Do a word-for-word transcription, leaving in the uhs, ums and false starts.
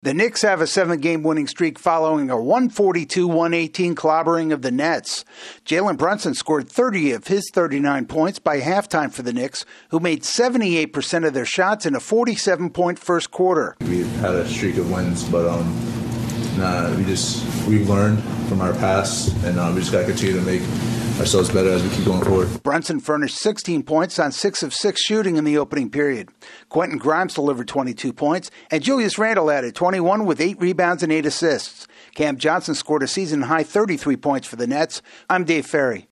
The Knicks have a seven-game winning streak following a one forty-two one eighteen clobbering of the Nets. Jalen Brunson scored thirty of his thirty-nine points by halftime for the Knicks, who made seventy-eight percent of their shots in a forty-seven point first quarter. We've had a streak of wins, but um, nah, we just we've learned from our past, and uh, we just got to continue to make ourselves better as we keep going forward. Brunson furnished sixteen points on six of six shooting in the opening period. Quentin Grimes delivered twenty-two points, and Julius Randle added twenty-one with eight rebounds and eight assists. Cam Johnson scored a season-high thirty-three points for the Nets. I'm Dave Ferry.